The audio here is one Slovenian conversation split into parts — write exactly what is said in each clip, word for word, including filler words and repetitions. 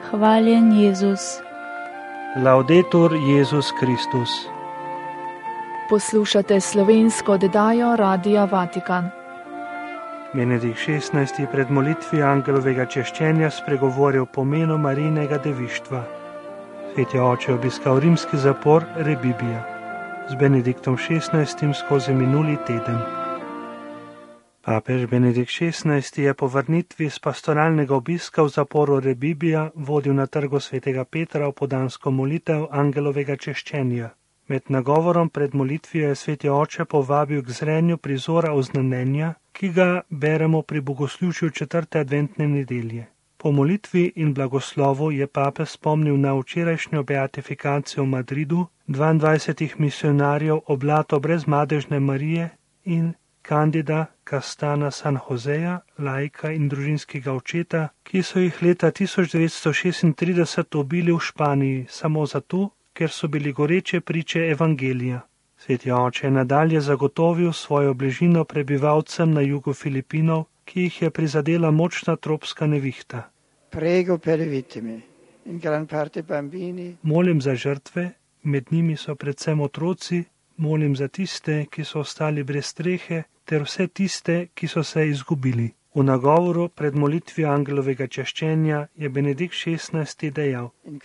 Hvaljen Jezus. Laudetur Jezus Kristus. Poslušate slovensko oddajo Radia Vatikan. Benedikt šestnajsti pred molitvijo angelovega češčenja spregovoril o pomenu Marijinega devištva. Sveti oče obiskal rimski zapor Rebibbia. Z Benediktom šestnajstim skozi minuli teden. Papež Benedikt šestnajsti je po vrnitvi z pastoralnega obiska v zaporu Rebibbia vodil na trgu svetega Petra v podansko molitev angelovega češčenja. Med nagovorom pred molitvijo je sveti oče povabil k zrenju prizora oznanjenja, ki ga beremo pri bogoslužju četrte adventne nedelje. Po molitvi in blagoslovu je papež spomnil na včerajšnjo beatifikacijo v Madridu dvaindvajsetih misionarjev oblato brez madežne Marije in Candida Castana San Joseja, laika in družinskega očeta, ki so jih leta tisoč devetsto šestintrideset ubili v Španiji samo zato, ker so bili goreče priče evangelija. Sveti oče je nadalje zagotovil svojo bližino prebivalcem na jugu Filipinov, ki jih je prizadela močna tropska nevihta. Prego per le vittime, in gran parte bambini. Molim za žrtve, med njimi so predvsem otroci, molim za tiste, ki so ostali brez strehe, ter vse tiste, ki so se izgubili. V nagovoru pred molitvijo angelovega češčenja je Benedikt šestnajsti dejal: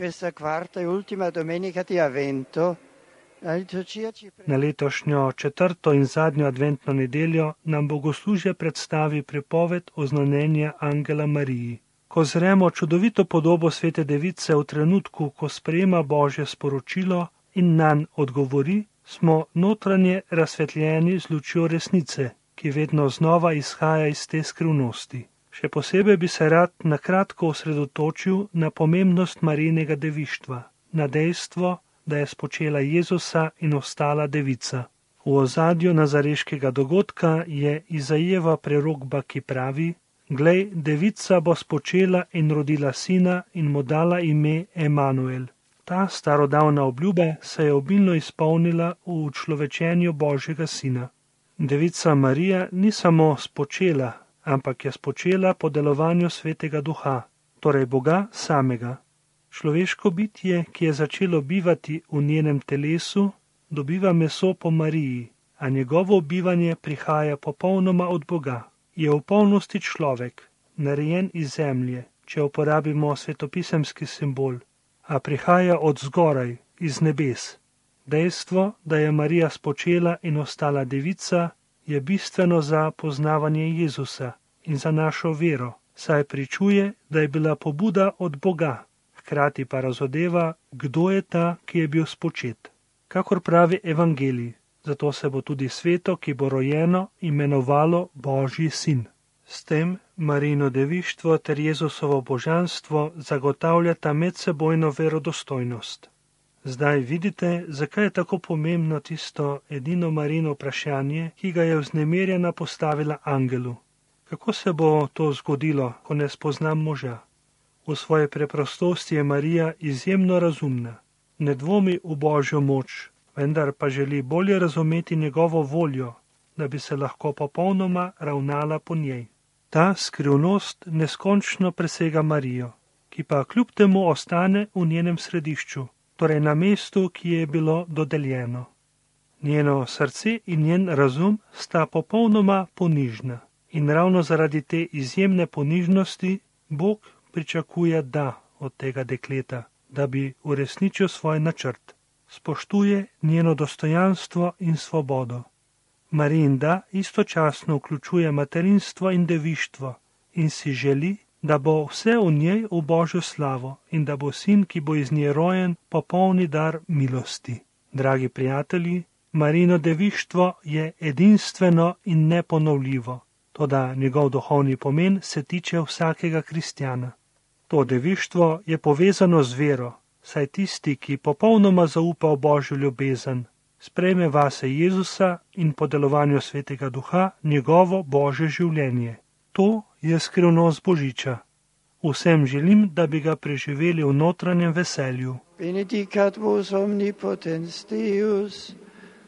Na letošnjo četrto in zadnjo adventno nedeljo nam bogoslužje predstavi pripoved oznanjenja angela Mariji. Ko zremo čudovito podobo svete device v trenutku, ko sprejema Božje sporočilo in nanj odgovori, smo notranje razsvetljeni z lučjo resnice, ki vedno znova izhaja iz te skrivnosti. Še posebej bi se rad na kratko osredotočil na pomembnost Marijinega devištva, na dejstvo, da je spočela Jezusa in ostala devica. V ozadju nazareškega dogodka je Izajeva prerokba, ki pravi: Glej, devica bo spočela in rodila sina in mu dala ime Emanuel. Ta starodavna obljuba se je obilno izpolnila v učlovečenju Božjega sina. Devica Marija ni samo spočela, ampak je spočela po delovanju svetega duha, torej Boga samega. Človeško bitje, ki je začelo bivati v njenem telesu, dobiva meso po Mariji, a njegovo bivanje prihaja popolnoma od Boga. Je v polnosti človek, narejen iz zemlje, če uporabimo svetopisemski simbol, a prihaja od zgoraj, iz nebes. Dejstvo, da je Marija spočela in ostala devica, je bistveno za poznavanje Jezusa in za našo vero, saj pričuje, da je bila pobuda od Boga, hkrati pa razodeva, kdo je ta, ki je bil spočet. Kakor pravi evangelij, zato se bo tudi sveto, ki bo rojeno, imenovalo Božji sin. S tem Marijino devištvo ter Jezusovo božanstvo zagotavljata medsebojno verodostojnost. Zdaj vidite, zakaj je tako pomembno tisto edino Marijino vprašanje, ki ga je vznemirjena postavila angelu. Kako se bo to zgodilo, ko ne spoznam moža? V svoji preprostosti je Marija izjemno razumna. Ne dvomi v Božjo moč, vendar pa želi bolje razumeti njegovo voljo, da bi se lahko popolnoma ravnala po njej. Ta skrivnost neskončno presega Marijo, ki pa kljub temu ostane v njenem središču, torej na mestu, ki je bilo dodeljeno. Njeno srce in njen razum sta popolnoma ponižna in ravno zaradi te izjemne ponižnosti Bog pričakuje da od tega dekleta, da bi uresničil svoj načrt. Spoštuje njeno dostojanstvo in svobodo. Marijin da istočasno vključuje materinstvo in devištvo in si želi, da bo vse v njej v Božjo slavo in da bo sin, ki bo iz nje rojen, popolni dar milosti. Dragi prijatelji, Marijino devištvo je edinstveno in neponovljivo, toda njegov duhovni pomen se tiče vsakega kristjana. To devištvo je povezano z vero, saj tisti, ki popolnoma zaupa v Božjo ljubezen, sprejme vase Jezusa in po delovanju svetega duha njegovo Božje življenje. To je skrivnost Božiča. Vsem želim, da bi ga preživeli v notranjem veselju. Benedicat vos omnipotens Deus,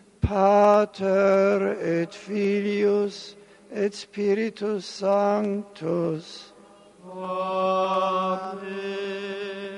Pater et Filius et Spiritus Sanctus. Amen.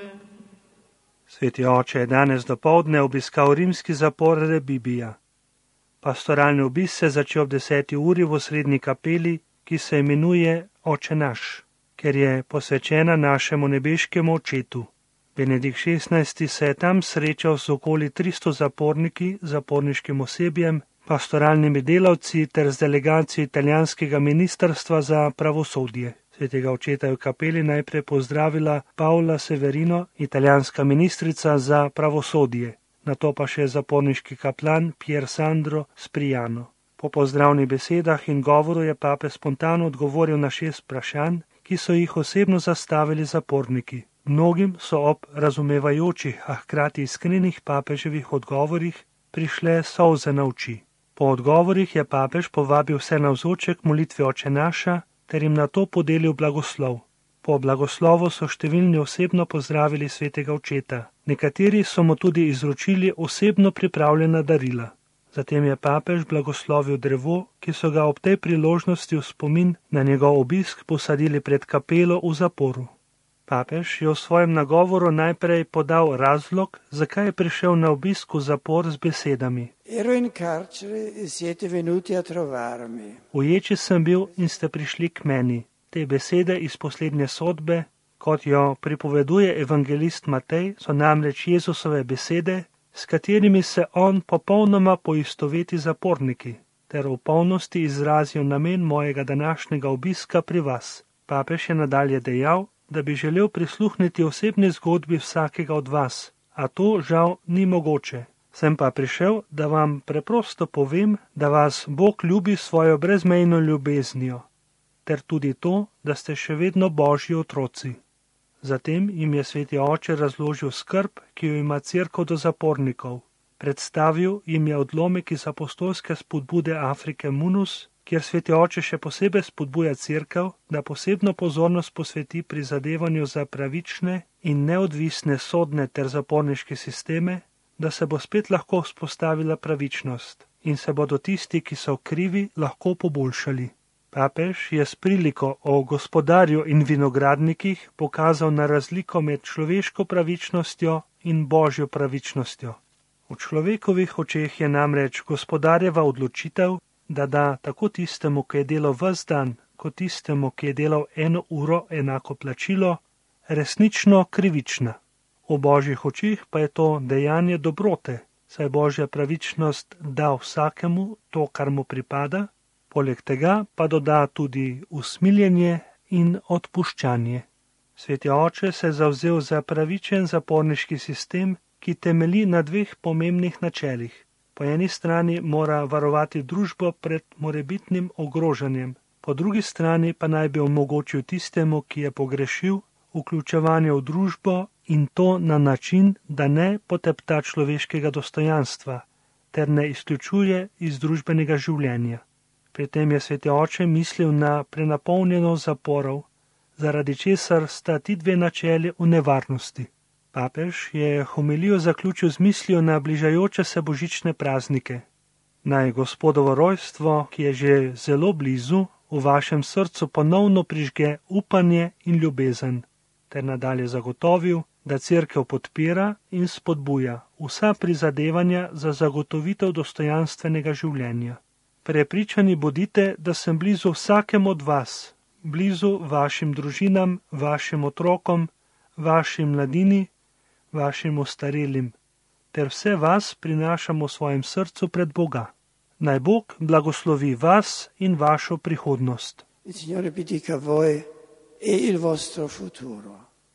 Sveti oče je danes dopoldne obiskal rimski zapor Rebibija. Pastoralni obisk se začel ob deseti uri v osrednji kapeli, ki se imenuje Oče naš, ker je posvečena našemu nebeškemu očetu. Benedikt šestnajsti se je tam srečal z okoli tristo zaporniki, zaporniškim osebjem, pastoralnimi delavci ter z delegacijo italijanskega ministrstva za pravosodje. Svetega očeta je v kapeli najprej pozdravila Paola Severino, italijanska ministrica za pravosodje, nato pa še zaporniški kaplan Pier Sandro Spriano. Po pozdravnih besedah in govoru je pape spontano odgovoril na šest vprašanj, ki so jih osebno zastavili zaporniki. Mnogim so ob razumevajočih, a hkrati iskrenih papeževih odgovorih prišle solze na oči. Po odgovorih je papež povabil vse navzoče k molitvi Oče naša ter jim nato podelil blagoslov. Po blagoslovu so številni osebno pozdravili svetega očeta. Nekateri so mu tudi izročili osebno pripravljena darila. Zatem je papež blagoslovil drevo, ki so ga ob tej priložnosti v spomin na njegov obisk posadili pred kapelo v zaporu. Papež je v svojem nagovoru najprej podal razlog, zakaj je prišel na obisk v zapor z besedami. Ero in carcere e siete venuti a trovarmi. V ječi sem bil in ste prišli k meni. Te besede iz poslednje sodbe, kot jo pripoveduje evangelist Matej, so namreč Jezusove besede, s katerimi se on popolnoma poistoveti zaporniki, ter v polnosti izrazijo namen mojega današnjega obiska pri vas. Papež je nadalje dejal, da bi želel prisluhniti osebni zgodbi vsakega od vas, a to žal ni mogoče. Sem pa prišel, da vam preprosto povem, da vas Bog ljubi svojo brezmejno ljubeznijo, ter tudi to, da ste še vedno Božji otroci. Zatem jim je sveti oče razložil skrb, ki jo ima cerkev do zapornikov. Predstavil jim je odlomek iz apostolske spodbude Afrike Munus, kjer sveti oče še posebej spodbuja cerkev, da posebno pozornost posveti prizadevanju za pravične in neodvisne sodne ter zaporniške sisteme, da se bo spet lahko vzpostavila pravičnost in se bodo tisti, ki so krivi, lahko poboljšali. Papež je s priliko o gospodarju in vinogradnikih pokazal na razliko med človeško pravičnostjo in božjo pravičnostjo. V človekovih očeh je namreč gospodarjeva odločitev, da da tako tistemu, ki je delal ves dan, kot tistemu, ki je delal eno uro enako plačilo, resnično krivična. V božjih očih pa je to dejanje dobrote, saj božja pravičnost da vsakemu to, kar mu pripada, poleg tega pa doda tudi usmiljenje in odpuščanje. Sveti oče se je zavzel za pravičen zaporniški sistem, ki temelji na dveh pomembnih načelih. Po eni strani mora varovati družbo pred morebitnim ogrožanjem, po drugi strani pa naj bi omogočil tistemu, ki je pogrešil, vključevanje v družbo in to na način, da ne potepta človeškega dostojanstva ter ne izključuje iz družbenega življenja. Pri tem je sveti oče mislil na prenapolnjenost zaporov, zaradi česar sta ti dve načeli v nevarnosti. Papež je homilijo zaključil z mislijo na bližajoče se božične praznike. Naj Gospodovo rojstvo, ki je že zelo blizu, v vašem srcu ponovno prižge upanje in ljubezen, ter nadalje zagotovil, da cerkev podpira in spodbuja vsa prizadevanja za zagotovitev dostojanstvenega življenja. Prepričani bodite, da sem blizu vsakemu od vas, blizu vašim družinam, vašim otrokom, vašim mladini, vašim ostarelim, ter vse vas prinašam v svojem srcu pred Boga. Naj Bog blagoslovi vas in vašo prihodnost. Il Signore benedica voi e il vostro futuro.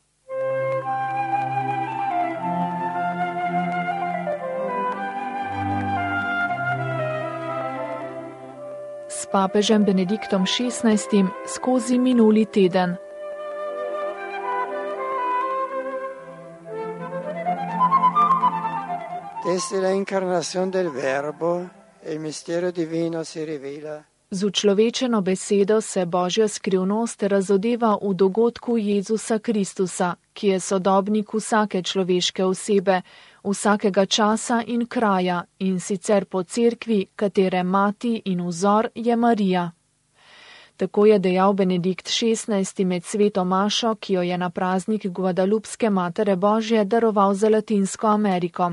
S papežem Benediktom šestnajstim skozi minuli teden. Desde la incarnación del Verbo, el misterio divino si rivela. Z učlovečeno besedo se Božja skrivnost razodeva v dogodku Jezusa Kristusa, ki je sodobnik vsake človeške osebe, vsakega časa in kraja, in sicer po cerkvi, katere mati in vzor je Marija. Tako je dejal Benedikt šestnajsti med sveto mašo, ki jo je na praznik Guadalupske Matere Božje daroval za Latinsko Ameriko.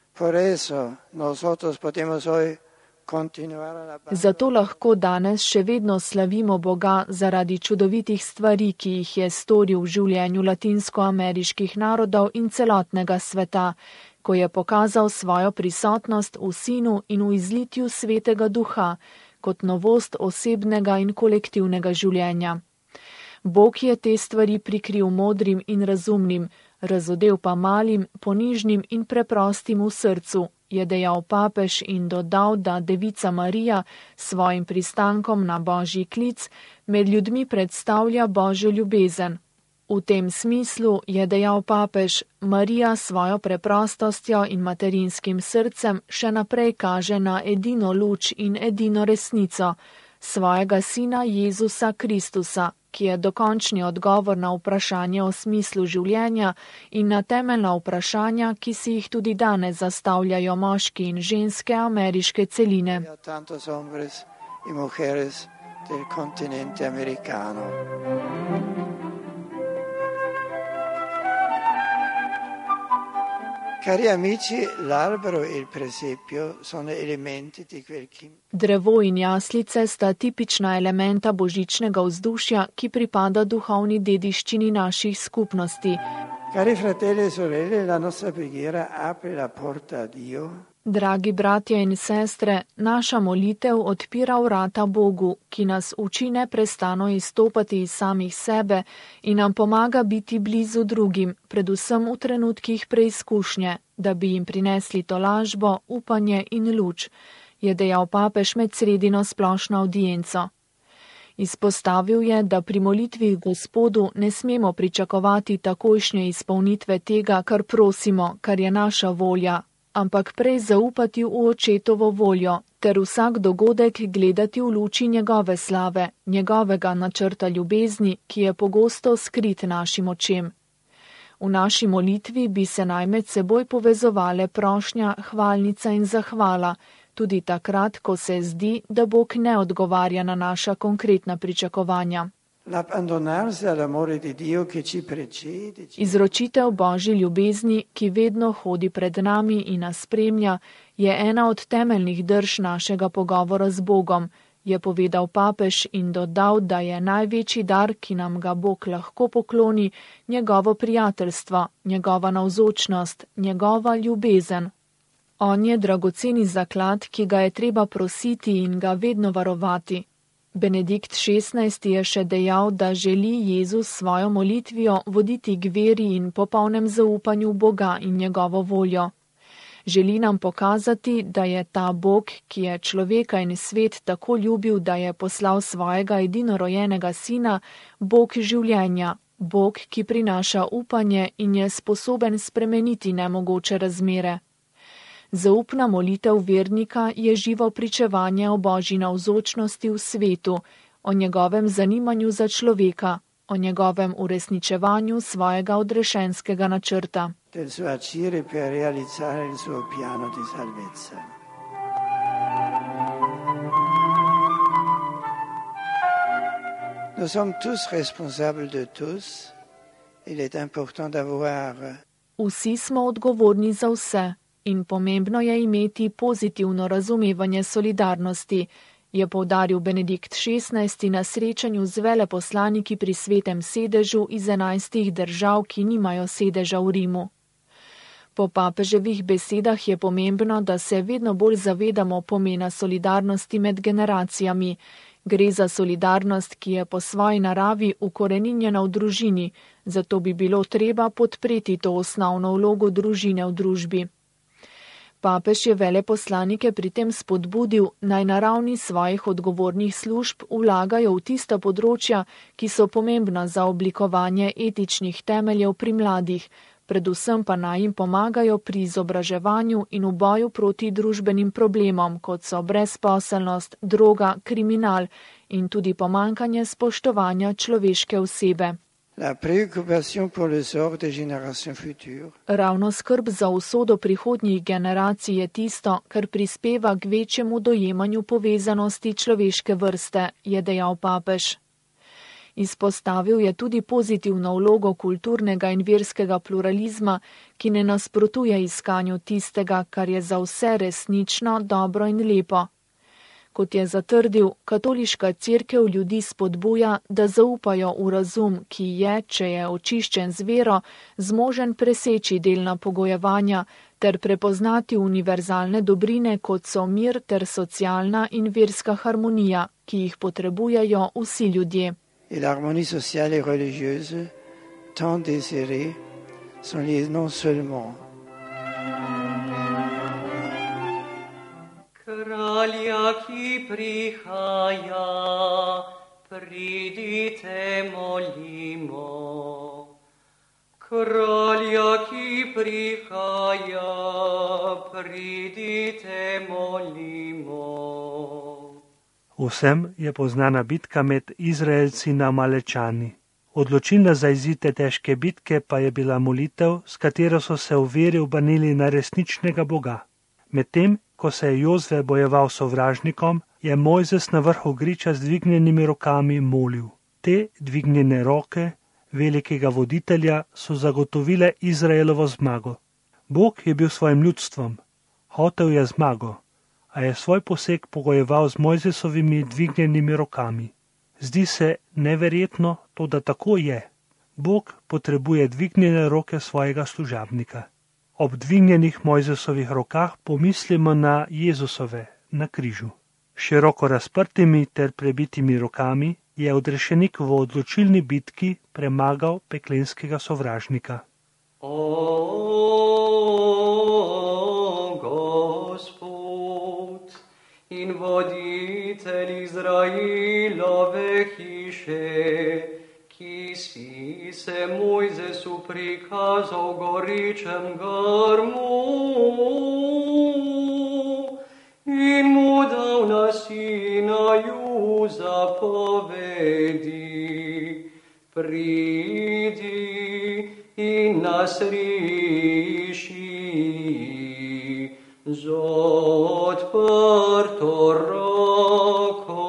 Zato lahko danes še vedno slavimo Boga zaradi čudovitih stvari, ki jih je storil v življenju latinskoameriških narodov in celotnega sveta, ko je pokazal svojo prisotnost v Sinu in v izlitju Svetega Duha, kot novost osebnega in kolektivnega življenja. Bog je te stvari prikril modrim in razumnim, razodel pa malim, ponižnim in preprostim v srcu, je dejal papež in dodal, da Devica Marija s svojim pristankom na Božji klic med ljudmi predstavlja Božjo ljubezen. V tem smislu, je dejal papež, Marija s svojo preprostostjo in materinskim srcem še naprej kaže na edino luč in edino resnico, svojega sina Jezusa Kristusa, ki je dokončni odgovor na vprašanje o smislu življenja in na temeljna vprašanja, ki si jih tudi danes zastavljajo moški in ženske ameriške celine. Cari amici, l'albero e il presepio sono elementi di quel che... Drevo in jaslice sta tipična elementa božičnega vzdušja, ki pripada duhovni dediščini naših skupnosti. Cari fratelli e sorelle, la nostra preghiera apre la porta a Dio. Dragi bratje in sestre, naša molitev odpira vrata Bogu, ki nas uči neprestano izstopati iz samih sebe in nam pomaga biti blizu drugim, predvsem v trenutkih preizkušnje, da bi jim prinesli tolažbo, upanje in luč, je dejal papež med sredino splošno avdienco. Izpostavil je, da pri molitvi Gospodu ne smemo pričakovati takojšnje izpolnitve tega, kar prosimo, kar je naša volja, ampak prej zaupati v očetovo voljo, ter vsak dogodek gledati v luči njegove slave, njegovega načrta ljubezni, ki je pogosto skrit našim očem. V naši molitvi bi se naj med seboj povezovale prošnja, hvalnica in zahvala, tudi takrat, ko se zdi, da Bog ne odgovarja na naša konkretna pričakovanja. Izročitev Božji ljubezni, ki vedno hodi pred nami in nas spremlja, je ena od temeljnih drž našega pogovora z Bogom, je povedal papež in dodal, da je največji dar, ki nam ga Bog lahko pokloni, njegovo prijateljstvo, njegova navzočnost, njegova ljubezen. On je dragoceni zaklad, ki ga je treba prositi in ga vedno varovati. Benedikt šestnajsti je še dejal, da želi Jezus svojo molitvijo voditi k veri in popolnem zaupanju Boga in njegovo voljo. Želi nam pokazati, da je ta Bog, ki je človeka in svet tako ljubil, da je poslal svojega edinorojenega sina, Bog življenja, Bog, ki prinaša upanje in je sposoben spremeniti nemogoče razmere. Zaupna molitev vernika je živo pričevanje o Božji navzočnosti v svetu, o njegovem zanimanju za človeka, o njegovem uresničevanju svojega odrešenskega načrta. Del suo agire per realizzare il suo piano di salvezza. Nous sommes tous responsables de tous. Il est important d'avoir... Vsi smo odgovorni za vse. In pomembno je imeti pozitivno razumevanje solidarnosti, je poudaril Benedikt šestnajsti na srečanju z veleposlaniki pri Svetem sedežu iz enajstih držav, ki nimajo sedeža v Rimu. Po papeževih besedah je pomembno, da se vedno bolj zavedamo pomena solidarnosti med generacijami. Gre za solidarnost, ki je po svoji naravi ukoreninjena v družini, zato bi bilo treba podpreti to osnovno vlogo družine v družbi. Papež je veleposlanike pri tem spodbudil, naj na ravni svojih odgovornih služb vlagajo v tista področja, ki so pomembna za oblikovanje etičnih temeljev pri mladih, predvsem pa naj jim pomagajo pri izobraževanju in v boju proti družbenim problemom, kot so brezposelnost, droga, kriminal in tudi pomankanje spoštovanja človeške osebe. La préoccupation pour le sort des générations futures. Ravno skrb za usodo prihodnjih generacij je tisto, kar prispeva k večjemu dojemanju povezanosti človeške vrste, je dejal papež. Izpostavil je tudi pozitivno vlogo kulturnega in verskega pluralizma, ki ne nasprotuje iskanju tistega, kar je za vse resnično, dobro in lepo. Kot je zatrdil, katoliška cerkev ljudi spodbuja, da zaupajo v razum, ki je, če je očiščen z vero, zmožen preseči delna pogojevanja ter prepoznati univerzalne dobrine, kot so mir ter socialna in verska harmonija, ki jih potrebujejo vsi ljudje. Et l'harmonie sociale et religieuse, tant désirée, sont liées non seulement Kralja, ki prihaja, pridite molimo. Kralja, ki prihaja, pridite molimo. Vsem je poznana bitka med Izraelci in Amalečani. Odločilna za izid te težke bitke pa je bila molitev, s katero so se v veri obrnili na resničnega Boga. Medtem, ko se je Jozue bojeval sovražnikom, je Mojzes na vrhu griča z dvignjenimi rokami molil. Te dvignjene roke velikega voditelja so zagotovile Izraelovo zmago. Bog je bil svojim ljudstvom, hotel je zmago, a je svoj poseg pogojeval z Mojzesovimi dvignjenimi rokami. Zdi se neverjetno, to da tako je. Bog potrebuje dvignjene roke svojega služabnika. Ob dvignjenih Mojzesovih rokah pomislimo na Jezusove, na križu. Široko razprtimi ter prebitimi rokami je odrešenik v odločilni bitki premagal peklenskega sovražnika. O Gospod in voditelj Izrailove hiše, ki si se Mojzesu prikazal goričem grmu in mu dal na Sinaju zapovedi, pridi in nas reši z odprto roko.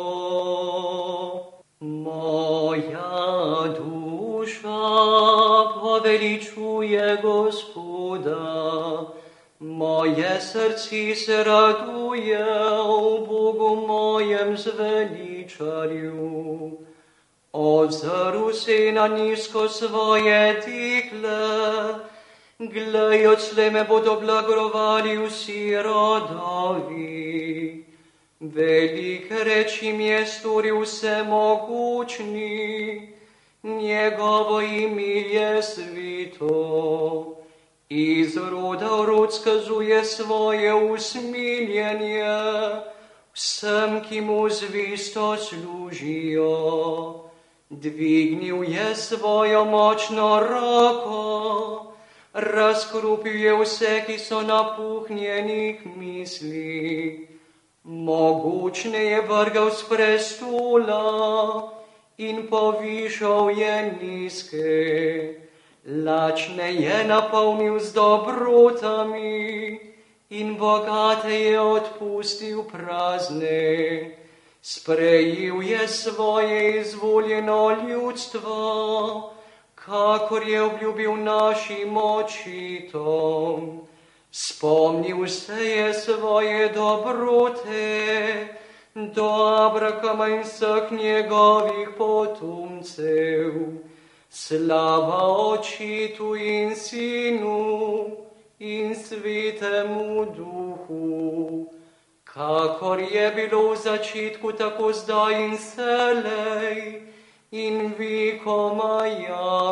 Moja duša poveličuje Gospoda, moje srce se raduje v Bogu mojem zveličarju. Ozrl se na nizko svoje dekle, glej, odslej me bodo blagrovali vsi rodovi. Velike reči mi je storil vsemogočni, njegovo ime je svito. Iz roda v rod skazuje svoje usmiljenje vsem, ki mu zvesto služijo. Dvignil je svojo močno roko, razkrupil je vse, ki so napuhnjenih misli. Mogočne je vrgal s prestola in povišal je nizke. Lačne je napolnil z dobrotami in bogate je odpustil prazne. Sprejel je svoje izvoljeno ljudstvo, kakor je obljubil našim očitom. Spomnil se je svoje dobrote do Abrahama in vseh njegovih potomcev. Slava Očitu in Sinu in Svetemu Duhu, kakor je bilo v začetku, tako zdaj in selej in vekomaj.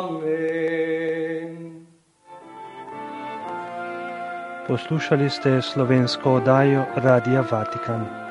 Amen. Poslušali ste slovensko oddajo Radia Vatikan.